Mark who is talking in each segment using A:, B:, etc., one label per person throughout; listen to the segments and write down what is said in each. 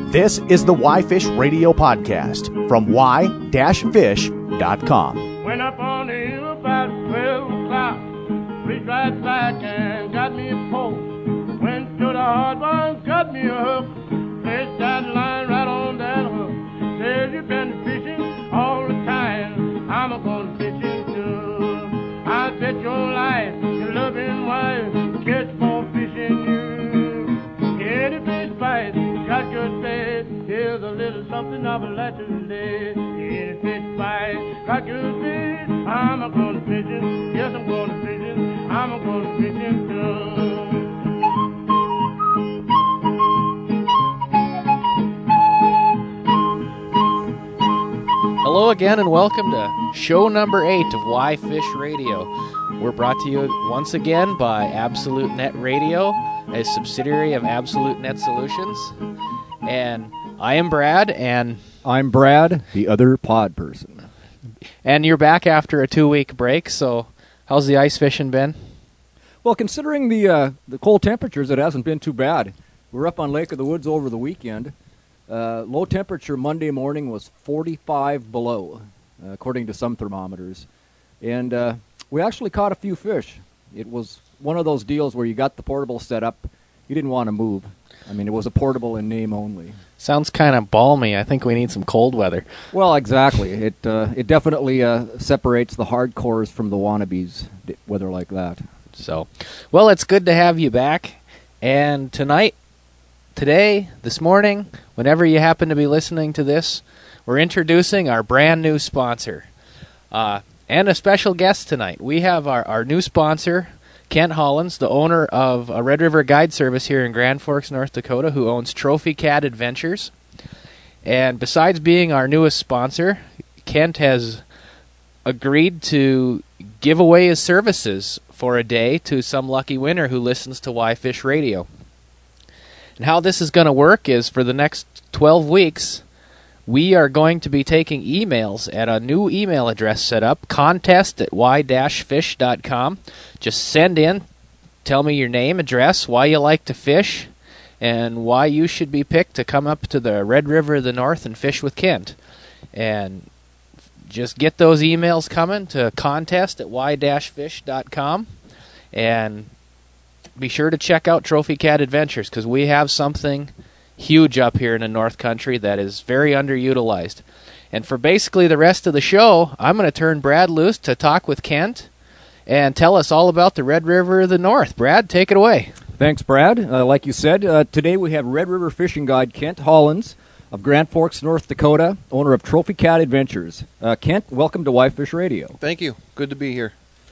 A: This is the Why Fish Radio podcast from y-fish.com.
B: Went up on the hill about 12 o'clock, reached right back and got me a pole. Went to the hard one, got me a hook, placed that line right on that hook. Says you've been fishing all the time, I'm a-going fishing too. I bet your life, your loving wife, catch more fishing you. Any fish bite, got good bait, here's a little something of a lesson today. Any fish bite, got good bait, I'm a-going fishing, yes I'm going fishing, I'm a-going fishing too.
C: Hello again and welcome to show number 8 of Why Fish Radio. We're brought to you once again by Absolute Net Radio, a subsidiary of Absolute Net Solutions. And I am Brad, and
D: I'm Brad, the other pod person.
C: And you're back after a 2-week break, so how's the ice fishing been?
D: Well, considering the cold temperatures, it hasn't been too bad. We're up on Lake of the Woods over the weekend. Low temperature Monday morning was 45 below, according to some thermometers. And we actually caught a few fish. It was one of those deals where you got the portable set up. You didn't want to move. I mean, it was a portable in name only.
C: Sounds kind of balmy. I think we need some cold weather.
D: Well, exactly. It definitely separates the hardcores from the wannabes, weather like that.
C: So, well, it's good to have you back. And today, this morning, whenever you happen to be listening to this, we're introducing our brand new sponsor. And a special guest tonight. We have our new sponsor, Kent Hollins, the owner of a Red River Guide Service here in Grand Forks, North Dakota, who owns Trophy Cat Adventures. And besides being our newest sponsor, Kent has agreed to give away his services for a day to some lucky winner who listens to Why Fish Radio. And how this is going to work is for the next 12 weeks, we are going to be taking emails at a new email address set up, contest@y-fish.com. Just send in, tell me your name, address, why you like to fish, and why you should be picked to come up to the Red River of the North and fish with Kent. And just get those emails coming to contest@y-fish.com. And be sure to check out Trophy Cat Adventures, because we have something huge up here in the North Country that is very underutilized. And for basically the rest of the show, I'm going to turn Brad loose to talk with Kent and tell us all about the Red River of the North. Brad, take it away.
D: Thanks, Brad. Like you said, today we have Red River fishing guide Kent Hollins of Grand Forks, North Dakota, owner of Trophy Cat Adventures. Kent, welcome to Why Fish Radio.
E: Thank you. Good to be here.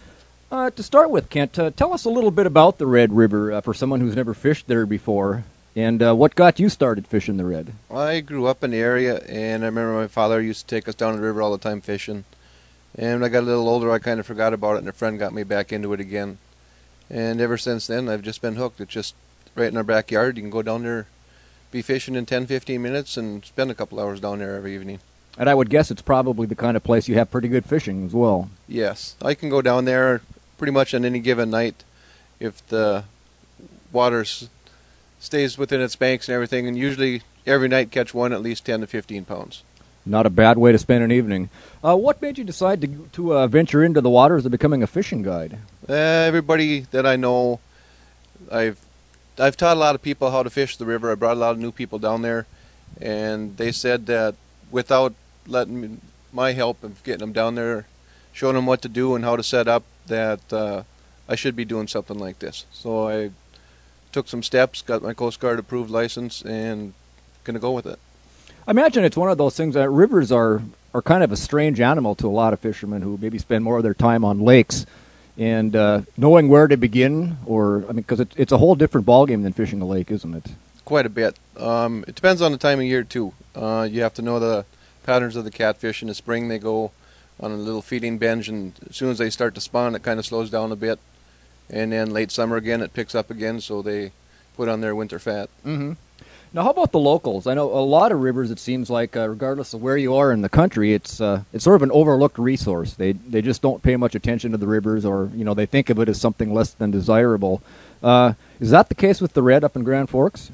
D: To start with, Kent, tell us a little bit about the Red River for someone who's never fished there before. And what got you started fishing the Red?
E: I grew up in the area, and I remember my father used to take us down the river all the time fishing. And when I got a little older, I kind of forgot about it, and a friend got me back into it again. And ever since then, I've just been hooked. It's just right in our backyard. You can go down there, be fishing in 10, 15 minutes, and spend a couple hours down there every evening.
D: And I would guess it's probably the kind of place you have pretty good fishing as well.
E: Yes. I can go down there pretty much on any given night if the water stays within its banks and everything, and usually every night catch one at least 10 to 15 pounds.
D: Not a bad way to spend an evening. What made you decide to venture into the waters of becoming a fishing guide?
E: Everybody that I know, I've taught a lot of people how to fish the river. I brought a lot of new people down there, and they said that without letting my help of getting them down there, showing them what to do and how to set up, that I should be doing something like this. So I took some steps, got my Coast Guard approved license, and going to go with it.
D: I imagine it's one of those things that rivers are kind of a strange animal to a lot of fishermen who maybe spend more of their time on lakes. And knowing where to begin, because it's a whole different ballgame than fishing a lake, isn't it?
E: Quite a bit. It depends on the time of year, too. You have to know the patterns of the catfish. In the spring, they go on a little feeding binge, and as soon as they start to spawn, it kind of slows down a bit. And then late summer again, it picks up again, so they put on their winter fat.
D: Mm-hmm. Now, how about the locals? I know a lot of rivers, it seems like, regardless of where you are in the country, it's sort of an overlooked resource. They just don't pay much attention to the rivers, or they think of it as something less than desirable. Is that the case with the Red up in Grand Forks?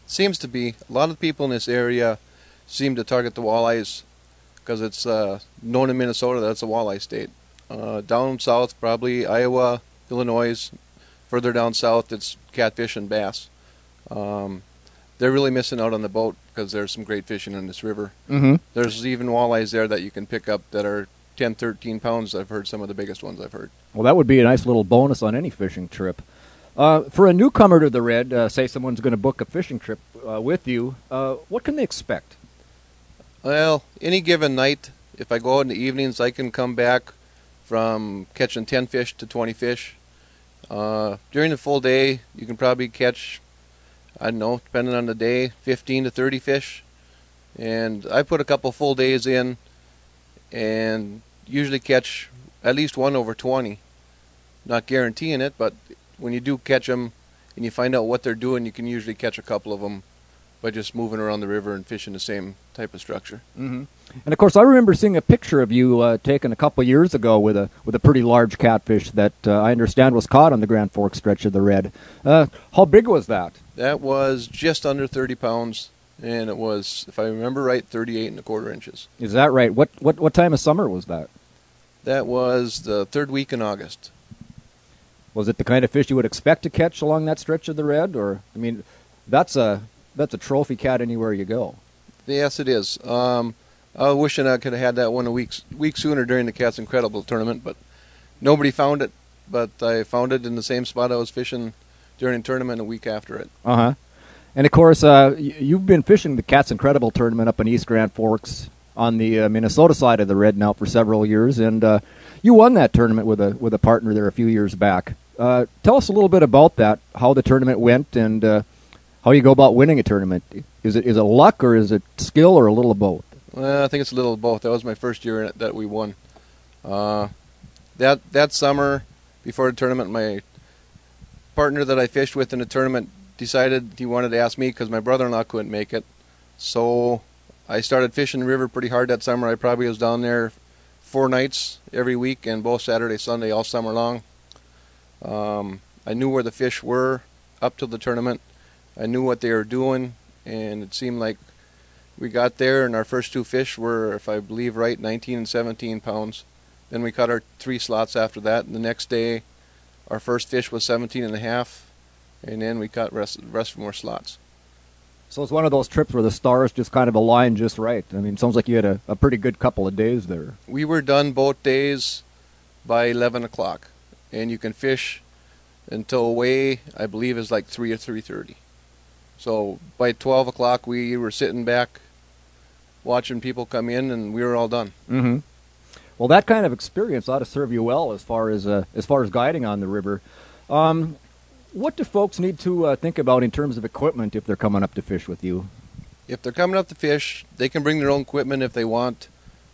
E: Seems to be. A lot of people in this area seem to target the walleyes because it's known in Minnesota that's a walleye state. Down south, probably Iowa, Illinois. Further down south, it's catfish and bass. They're really missing out on the boat because there's some great fishing in this river.
D: Mm-hmm.
E: There's even walleyes there that you can pick up that are 10, 13 pounds. I've heard some of the biggest ones I've heard.
D: Well, that would be a nice little bonus on any fishing trip. For a newcomer to the Red, say someone's going to book a fishing trip with you, what can they expect?
E: Well, any given night, if I go out in the evenings, I can come back from catching 10 fish to 20 fish. During the full day, you can probably catch, I don't know, depending on the day, 15 to 30 fish. And I put a couple full days in and usually catch at least one over 20. Not guaranteeing it, but when you do catch them and you find out what they're doing, you can usually catch a couple of them by just moving around the river and fishing the same type of structure.
D: Mm-hmm. And of course, I remember seeing a picture of you taken a couple of years ago with a pretty large catfish that I understand was caught on the Grand Forks stretch of the Red. How big was that?
E: That was just under 30 pounds, and it was, if I remember right, 38 1/4 inches.
D: Is that right? What time of summer was that?
E: That was the third week in August.
D: Was it the kind of fish you would expect to catch along that stretch of the Red? Or, I mean, that's a trophy cat anywhere you go.
E: Yes, it is. I was wishing I could have had that one a week sooner during the Cats Incredible tournament, but nobody found it. But I found it in the same spot I was fishing during the tournament a week after it.
D: Uh-huh. And, of course, you've been fishing the Cats Incredible tournament up in East Grand Forks on the Minnesota side of the Red now for several years, and you won that tournament with a partner there a few years back. Tell us a little bit about that, how the tournament went, and how you go about winning a tournament. Is it luck, or is it skill, or a little of both?
E: Well, I think it's a little of both. That was my first year in it that we won. That summer, before the tournament, my partner that I fished with in the tournament decided he wanted to ask me because my brother-in-law couldn't make it. So I started fishing the river pretty hard that summer. I probably was down there 4 nights every week, and both Saturday, Sunday, all summer long. I knew where the fish were up to the tournament. I knew what they were doing, and it seemed like we got there, and our first 2 fish were, if I believe right, 19 and 17 pounds. Then we caught our 3 slots after that, and the next day our first fish was 17 and a half, and then we caught rest more slots.
D: So it's one of those trips where the stars just kind of aligned just right. I mean, it sounds like you had a pretty good couple of days there.
E: We were done both days by 11 o'clock, and you can fish until away, I believe, is like 3 or 3:30. So by 12 o'clock, we were sitting back watching people come in, and we were all done.
D: Mm-hmm. Well, that kind of experience ought to serve you well as far as guiding on the river. What do folks need to think about in terms of equipment if they're coming up to fish with you?
E: If they're coming up to fish, they can bring their own equipment if they want.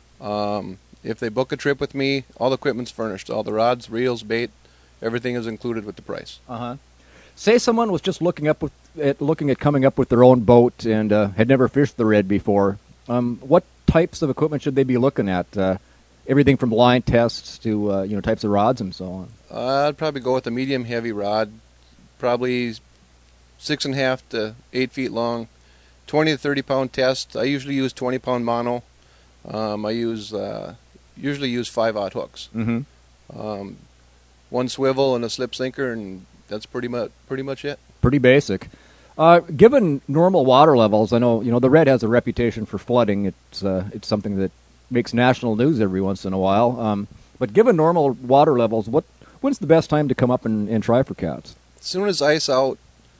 E: If they book a trip with me, all the equipment's furnished. All the rods, reels, bait, everything is included with the price.
D: Uh-huh. Say someone was just looking at coming up with their own boat and had never fished the Red before. What types of equipment should they be looking at? Everything from line tests to types of rods and so on.
E: I'd probably go with a medium heavy rod, probably 6.5 to 8 feet long, 20 to 30 pound test. I usually use 20 pound mono. I usually use 5/0 hooks.
D: Mm-hmm.
E: One swivel and a slip sinker, and that's pretty much it.
D: Pretty basic. Given normal water levels, I know the Red has a reputation for flooding. It's something that makes national news every once in a while. But given normal water levels, when's the best time to come up and try for cats?
E: As soon as ice out,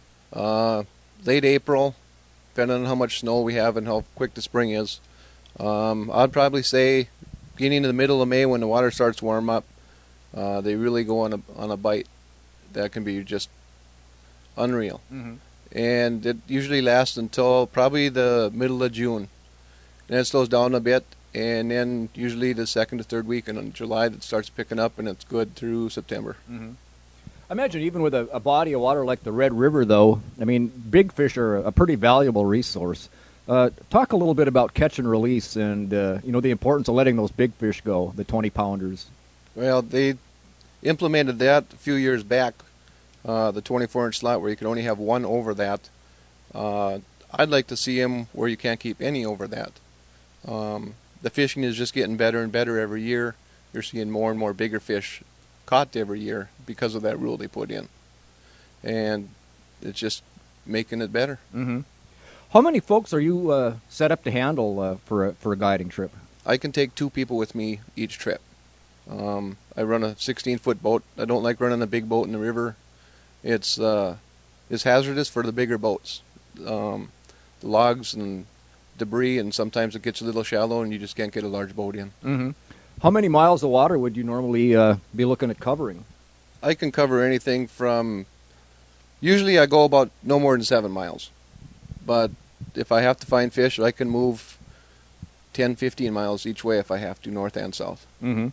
E: late April, depending on how much snow we have and how quick the spring is. I'd probably say beginning in the middle of May when the water starts to warm up, they really go on a bite that can be just unreal. Mm-hmm. And it usually lasts until probably the middle of June. Then it slows down a bit, and then usually the second to third week in July that starts picking up, and it's good through September.
D: Mm-hmm. I imagine even with a body of water like the Red River, though, I mean, big fish are a pretty valuable resource. Talk a little bit about catch and release and, the importance of letting those big fish go, the 20-pounders.
E: Well, they implemented that a few years back, the 24-inch slot where you could only have one over that. I'd like to see them where you can't keep any over that. The fishing is just getting better and better every year. You're seeing more and more bigger fish caught every year because of that rule they put in. And it's just making it better.
D: Mm-hmm. How many folks are you set up to handle for a guiding trip?
E: I can take 2 people with me each trip. I run a 16-foot boat. I don't like running a big boat in the river. It's hazardous for the bigger boats. The logs and debris, and sometimes it gets a little shallow and you just can't get a large boat in.
D: Mm-hmm. How many miles of water would you normally be looking at covering?
E: I can cover anything from, usually I go about no more than 7 miles. But if I have to find fish, I can move 10, 15 miles each way if I have to, north and south.
D: Mm-hmm.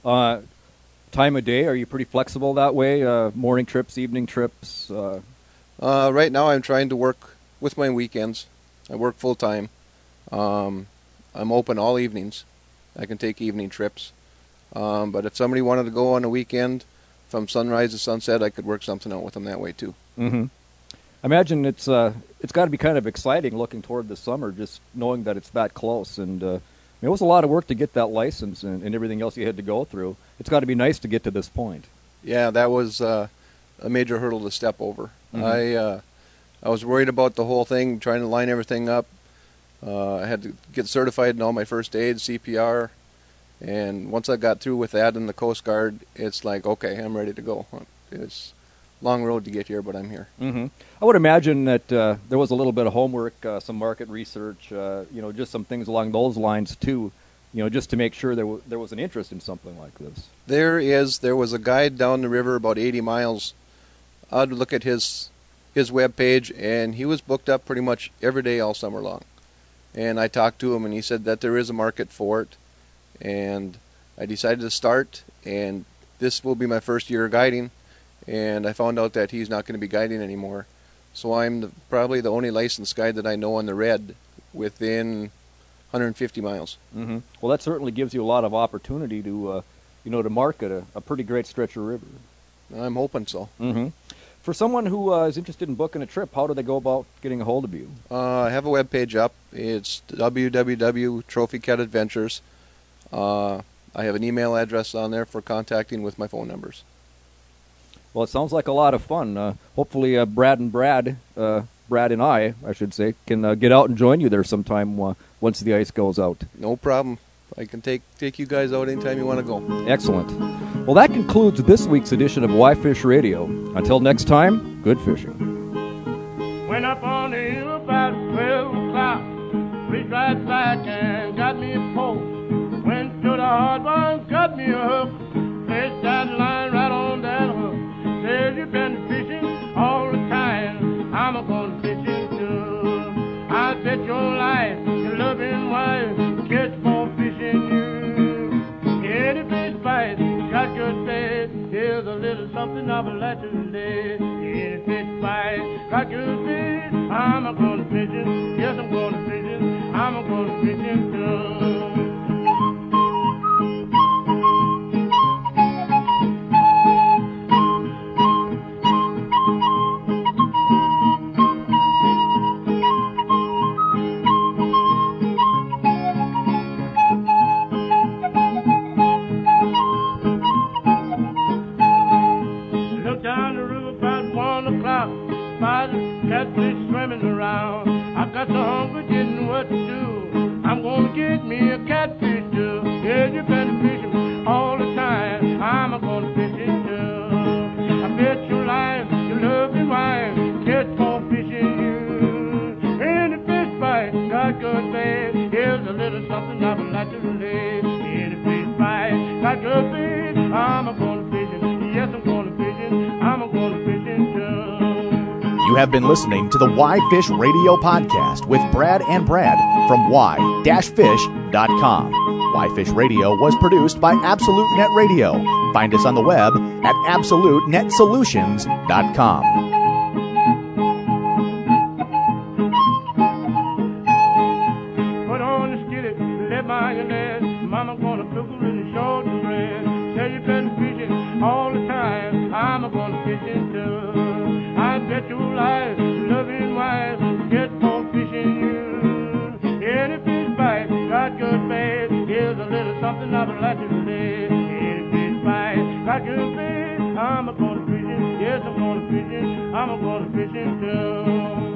D: Time of day, are you pretty flexible that way? Morning trips, evening trips?
E: Right now I'm trying to work with my weekends. I work full time. I'm open all evenings. I can take evening trips. But if somebody wanted to go on a weekend from sunrise to sunset, I could work something out with them that way too.
D: Mm-hmm. I imagine it's got to be kind of exciting looking toward the summer, just knowing that it's that close. And it was a lot of work to get that license and everything else you had to go through. It's got to be nice to get to this point.
E: Yeah, that was a major hurdle to step over.
D: Mm-hmm.
E: I was worried about the whole thing, trying to line everything up. I had to get certified in all my first aid, CPR, and once I got through with that in the Coast Guard, it's like, okay, I'm ready to go. It's a long road to get here, but I'm here.
D: Mm-hmm. I would imagine that there was a little bit of homework, some market research, just some things along those lines too, just to make sure there was an interest in something like this.
E: There was a guide down the river about 80 miles. I'd look at his web page, and he was booked up pretty much every day all summer long. And I talked to him, and he said that there is a market for it. And I decided to start, and this will be my first year of guiding. And I found out that he's not going to be guiding anymore. So I'm probably the only licensed guide that I know on the Red within 150 miles.
D: Mm-hmm. Well, that certainly gives you a lot of opportunity to, to market a pretty great stretch of river.
E: I'm hoping so.
D: Mm-hmm. For someone who is interested in booking a trip, how do they go about getting a hold of you?
E: I have a web page up. It's www.trophycatadventures. I have an email address on there for contacting with my phone numbers.
D: Well, it sounds like a lot of fun. Hopefully, Brad and I should say, can get out and join you there sometime once the ice goes out.
E: No problem. I can take you guys out anytime you want to go.
D: Excellent. Well, that concludes this week's edition of Why Fish Radio. Until next time, good fishing.
B: Went up on the hill about 12 o'clock, reached right back and got me a pole. Went to the hard one, got me a hook, placed that line right on that hook. Says you've been fishing all the time, I'm a-going fishing too. I bet your life, your loving wife, catch more fishing you. Any fish bite, got good bait, here's a little something I would like to lay. Any fish bite, got good bait, I'm a-going fishing, yes I'm going fishing, I'm a-going fishing too. Catfish swimming around. I got so hungry, didn't know what to do. I'm gonna get me a catfish too. Yeah, you've been fishing all the time. I'm gonna fish it too. I bet your life, your loving wife, catch more fishing you. Any fish bite, got good bait. Here's a little something I would like to relate. Any fish bite, got good bait. I'm gonna fish it. Yes, I'm gonna fish it. I'm gonna fish it too.
A: You have been listening to the Why Fish Radio podcast with Brad and Brad from why-fish.com. Why Fish Radio was produced by Absolute Net Radio. Find us on the web at absolutenetsolutions.com.
B: Put on the skillet, let mayonnaise. Mama gonna cook her in the short bread. Say you've been fishing all the time. I'm gonna fishing too. I bet your life, loving wife, I'm a going fishing. Yes, I'm going fishing. I'm a going fishing too.